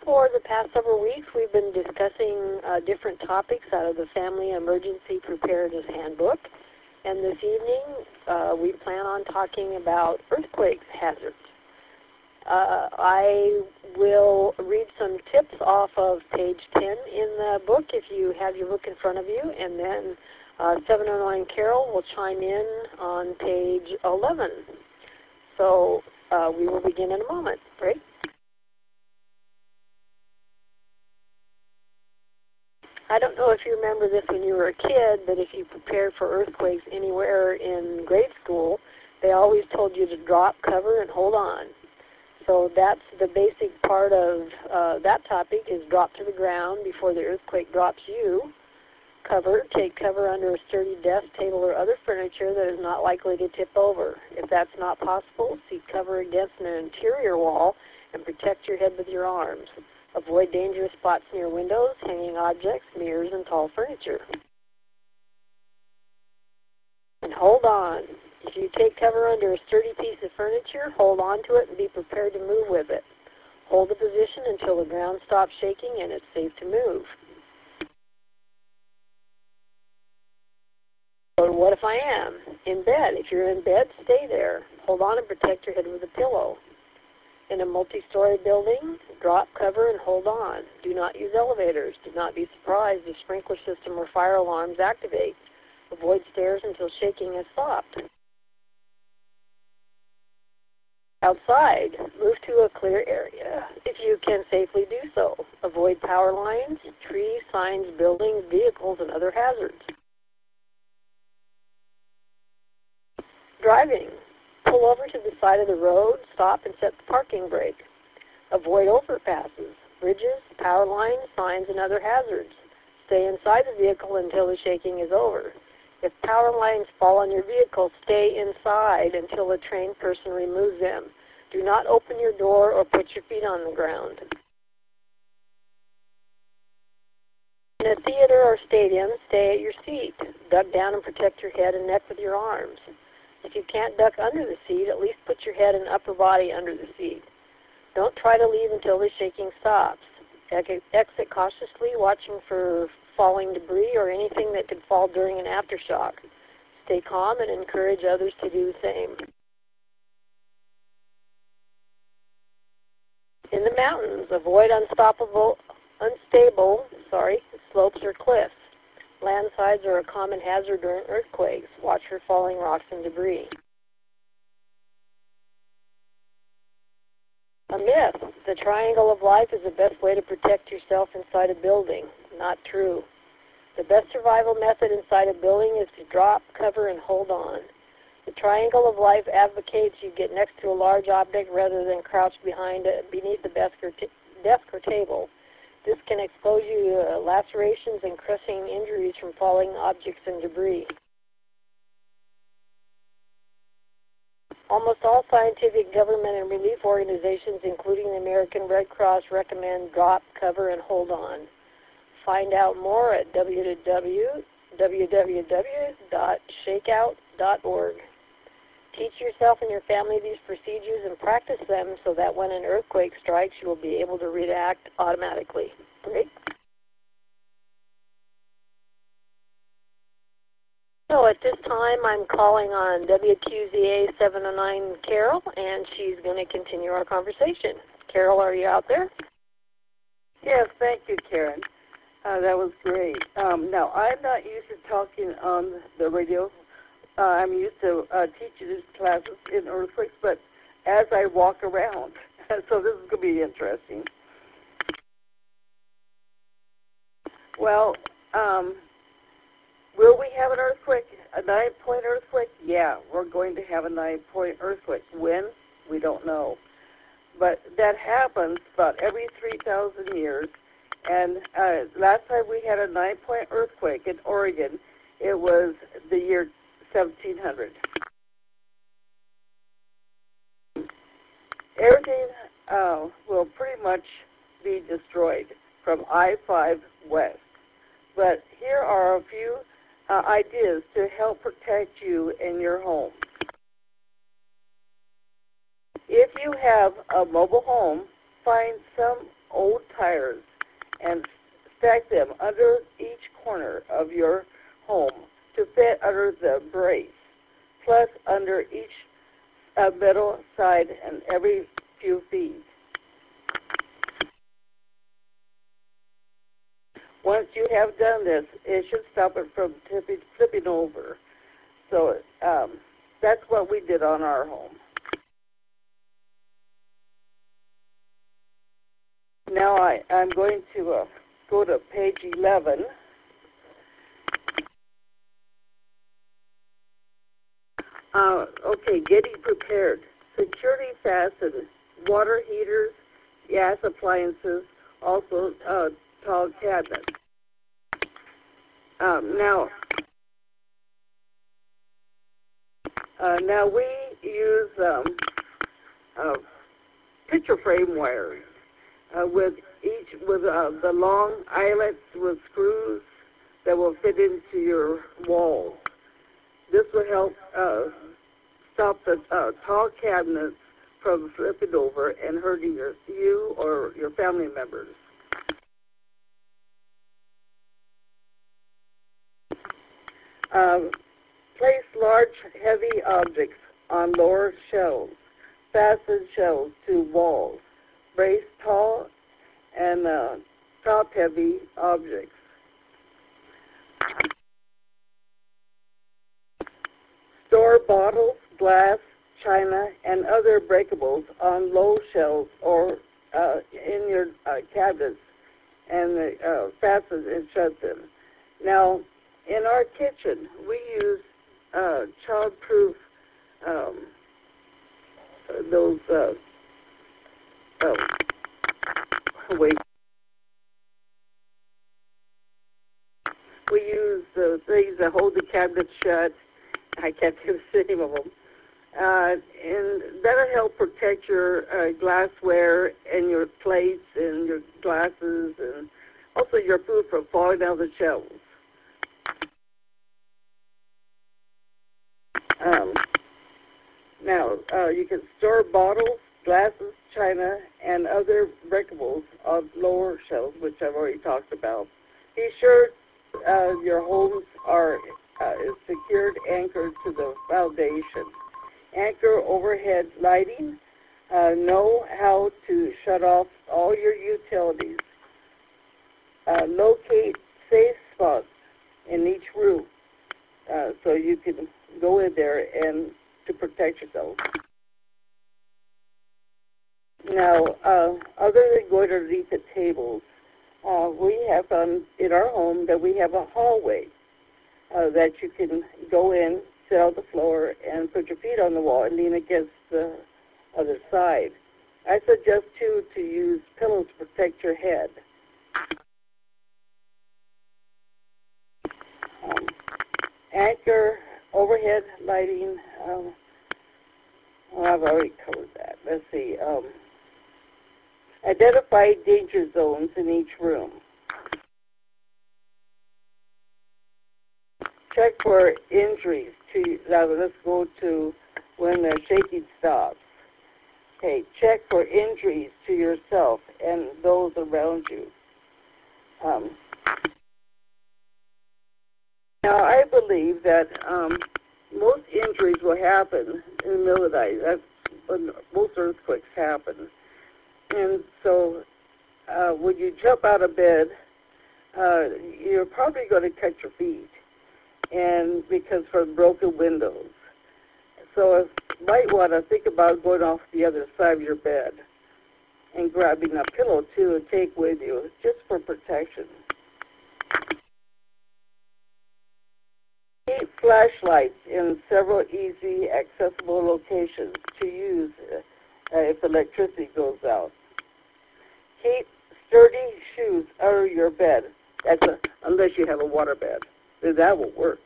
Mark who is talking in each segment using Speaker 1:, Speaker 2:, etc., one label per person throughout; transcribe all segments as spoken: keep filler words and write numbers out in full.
Speaker 1: For the past several weeks, we've been discussing uh, different topics out of the Family Emergency Preparedness Handbook. And this evening, uh, we plan on talking about earthquake hazards. Uh, I will read some tips off of page ten in the book if you have your book in front of you, and then uh, seven oh nine Carol will chime in on page eleven. So uh, we will begin in a moment. Right? I don't know if you remember this when you were a kid, but if you prepared for earthquakes anywhere in grade school, they always told you to drop, cover, and hold on. So that's the basic part of uh, that topic is drop to the ground before the earthquake drops you. Cover, take cover under a sturdy desk, table, or other furniture that is not likely to tip over. If that's not possible, seek cover against an interior wall and protect your head with your arms. Avoid dangerous spots near windows, hanging objects, mirrors, and tall furniture. And hold on. If you take cover under a sturdy piece of furniture, hold on to it and be prepared to move with it. Hold the position until the ground stops shaking and it's safe to move. But what if I am in bed? If you're in bed, stay there. Hold on and protect your head with a pillow. In a multi-story building, drop, cover, and hold on. Do not use elevators. Do not be surprised if sprinkler system or fire alarms activate. Avoid stairs until shaking has stopped. Outside, move to a clear area if you can safely do so. Avoid power lines, trees, signs, buildings, vehicles, and other hazards. Driving. Pull over to the side of the road, stop, and set the parking brake. Avoid overpasses, bridges, power lines, signs, and other hazards. Stay inside the vehicle until the shaking is over. If power lines fall on your vehicle, stay inside until a trained person removes them. Do not open your door or put your feet on the ground. In a theater or stadium, stay at your seat. Duck down and protect your head and neck with your arms. If you can't duck under the seat, at least put your head and upper body under the seat. Don't try to leave until the shaking stops. Exit cautiously, watching for falling debris or anything that could fall during an aftershock. Stay calm and encourage others to do the same. In the mountains, avoid unstoppable, unstable, sorry, slopes or cliffs. Landslides are a common hazard during earthquakes. Watch for falling rocks and debris. A myth. The triangle of life is the best way to protect yourself inside a building. Not true. The best survival method inside a building is to drop, cover, and hold on. The triangle of life advocates you get next to a large object rather than crouch behind it, beneath the desk or, desk or table. This can expose you to lacerations and crushing injuries from falling objects and debris. Almost all scientific, government, and relief organizations, including the American Red Cross, recommend drop, cover, and hold on. Find out more at w w w dot shakeout dot org. Teach yourself and your family these procedures and practice them so that when an earthquake strikes, you will be able to react automatically. Great. So at this time, I'm calling on W Q Z A seven oh nine Carol, and she's going to continue our conversation. Carol, are you out there?
Speaker 2: Yes, thank you, Karen. Uh, that was great. Um, now, I'm not used to talking on the radio. Uh, I'm used to uh, teaching these classes in earthquakes, but as I walk around, so this is going to be interesting. Well, um, will we have an earthquake, a nine-point earthquake? Yeah, we're going to have a nine-point earthquake. When? We don't know. But that happens about every three thousand years. And uh, last time we had a nine-point earthquake in Oregon, it was the year seventeen hundred. Everything uh, will pretty much be destroyed from I five west. But here are a few uh, ideas to help protect you and your home. If you have a mobile home, find some old tires and stack them under each corner of your home to fit under the brace, plus under each uh, metal side and every few feet. Once you have done this, it should stop it from tipping, flipping over. So um, that's what we did on our home. Now I, I'm going to uh, go to page eleven. Uh, okay, getting prepared. Security fastened water heaters, gas appliances, also uh, tall cabinets. Um, now, uh, now we use um, uh, picture frame wires uh, with each with uh, the long eyelets with screws that will fit into your walls. This will help uh, stop the uh, tall cabinets from flipping over and hurting your, you or your family members. Um, place large, heavy objects on lower shelves. Fasten shelves to walls. Brace tall and uh, top-heavy objects. Store bottles, glass, china, and other breakables on low shelves or uh, in your uh, cabinets and uh, fasten and shut them. Now, in our kitchen, we use uh, child-proof, um, those, uh, oh, wait. We use the things that hold the cabinets shut. I can't think of the name of them. Uh, and that'll help protect your uh, glassware and your plates and your glasses and also your food from falling down the shelves. Um, now, uh, you can store bottles, glasses, china, and other breakables on lower shelves, which I've already talked about. Be sure uh, your homes are uh, secured, anchored to the foundation. Anchor overhead lighting. Uh, know how to shut off all your utilities. Uh, locate safe spots in each room uh, so you can go in there and to protect yourself. Now, uh, other than going underneath the tables, uh, we have um, in our home that we have a hallway uh, that you can go in, sit on the floor, and put your feet on the wall and lean against the other side. I suggest, too, to use pillows to protect your head. Um, anchor, overhead lighting, um, well, I've already covered that. Let's see. Um, identify danger zones in each room. Check for injuries. To, now let's go to when the shaking stops. Okay, check for injuries to yourself and those around you. Um, now, I believe that um, most injuries will happen in the middle of the night. That's when most earthquakes happen. And so uh, when you jump out of bed, uh, you're probably going to cut your feet, and because from broken windows. So you might want to think about going off the other side of your bed and grabbing a pillow, too, and take with you, just for protection. Keep flashlights in several easy, accessible locations to use uh, if electricity goes out. Keep sturdy shoes under your bed, That's a, unless you have a water bed. Then that will work.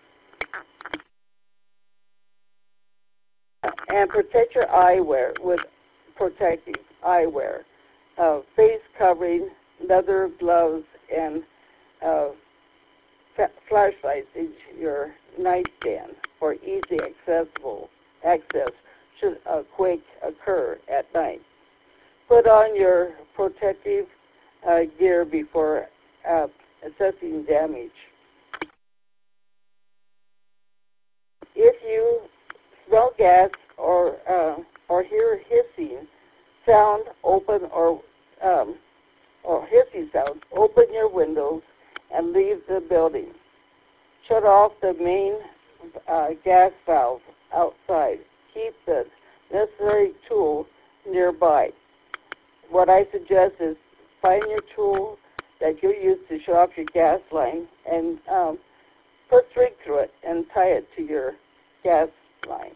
Speaker 2: And protect your eyewear with protective eyewear, uh, face covering, leather gloves, and uh, fa- flashlights in your nightstand for easy accessible access should a quake occur at night. Put on your protective uh, gear before uh, assessing damage. If you smell gas or uh, or hear hissing sound, open or um, or hissing sound, open your windows and leave the building. Shut off the main uh, gas valve outside. Keep the necessary tool nearby. What I suggest is find your tool that you use to shut off your gas line and um, put string through it and tie it to your gas line.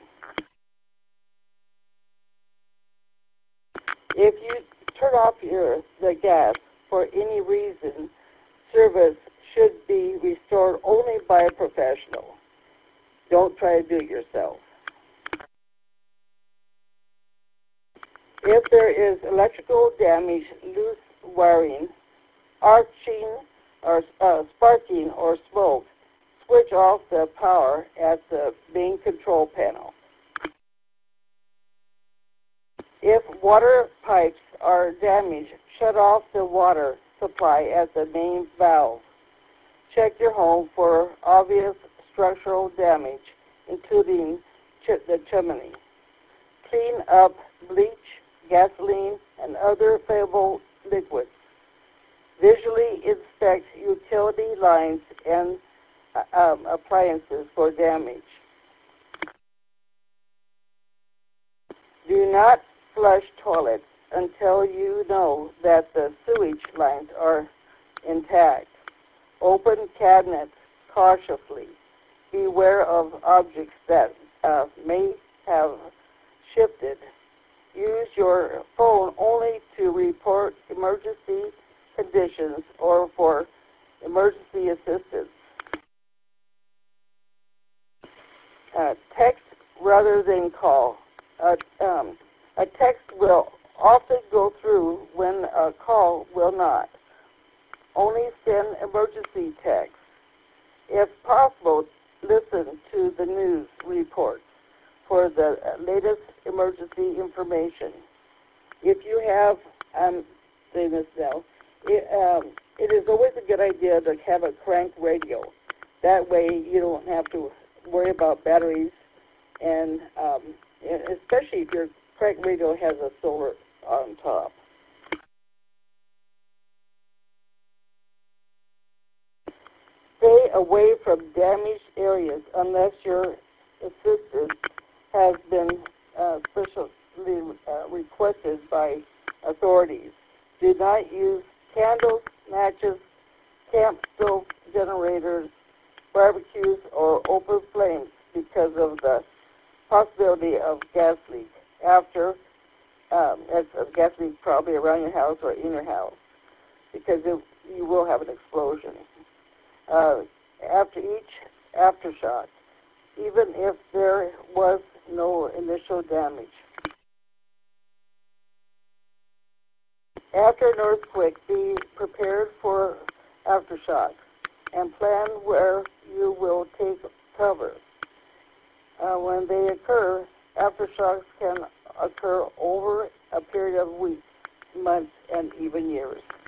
Speaker 2: If you turn off your the gas for any reason, service should be restored only by a professional. Don't try to do it yourself. If there is electrical damage, loose wiring, arcing, or uh, sparking, or smoke, switch off the power at the main control panel. If water pipes are damaged, shut off the water supply at the main valve. Check your home for obvious structural damage, including ch- the chimney. Clean up bleach, gasoline, and other flammable liquids. Visually inspect utility lines and uh, um, appliances for damage. Do not flush toilets until you know that the sewage lines are intact. Open cabinets cautiously. Beware of objects that uh, may have shifted. Use your phone only to report emergency conditions or for emergency assistance. Uh, text rather than call. Uh, um, a text will often go through when a call will not. Only send emergency text. If possible, listen to the news reports for the latest emergency information. If you have, I'm saying this now, it, um, it is always a good idea to have a crank radio. That way you don't have to worry about batteries, and um, especially if your crank radio has a solar on top. Stay away from damaged areas unless your assistance has been uh, specially uh, requested by authorities. Do not use candles, matches, camp stove generators, barbecues, or open flames because of the possibility of gas leak. After um, it's a gas leak probably around your house or in your house, because it, you will have an explosion. Uh, after each aftershock, even if there was no initial damage. After an earthquake, be prepared for aftershocks and plan where you will take cover. Uh, when they occur, aftershocks can occur over a period of weeks, months, and even years.